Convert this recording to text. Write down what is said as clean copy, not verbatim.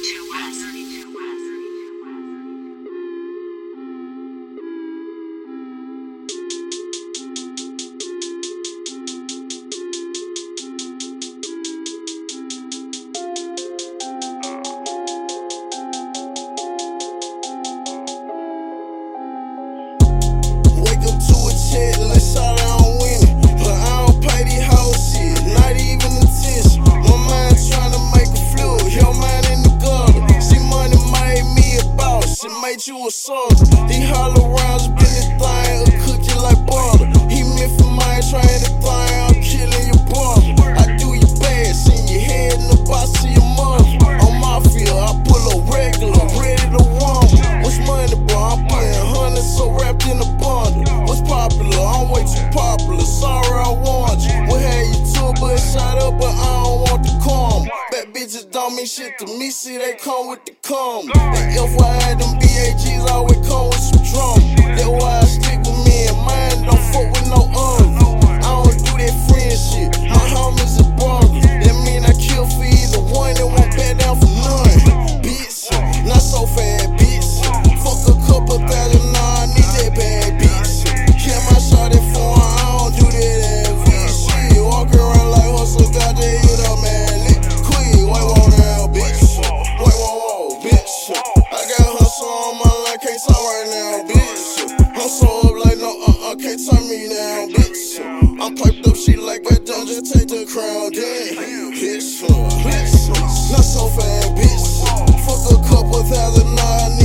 Wake up to a check, let's shout out I'm winning. But I don't pay these hoes shit, not even attention. My mind tryna make a flip, your mind in the gutter. See, money made me a boss, it made you a soldier. These hollow rounds been this thing, a cookie like butter. He meant for mine, trying to thing, I'm killing your brother. I do your bad, send your head in the box to your mother. On my field, I pull up regular, ready to run. What's money, bro? I'm putting hundreds so wrapped in a bundle. What's popular? I'm way too popular. Sorry, I want you. We had you too, but shot up, but I don't want the karma. Bad bitches don't mean shit to me. See, they come with the karma. And FYI, them BAGs always come with some drama. That's why I stick with me and mine. Don't fuck with no other. I don't do that friend shit. My homies are brothers. That mean I kill for either one and won't back down for none. Bitch, not so fast, bitch. Fuck a couple thousand, nah, I need that bad bitch. Kill my shawty for her, I don't do that ass shit. Walk around like hustle, got that hit up, man. Lit quick, wait, won't now, bitch. Wait, whoa, bitch. I got hustle on my line, can't talk right now, bitch. Hustle up like no, can't turn me down, bitch. I'm piped up shit like I done, just take the crown, damn. Bitch, not so fast, bitch. Fuck a couple thousand, nah, I need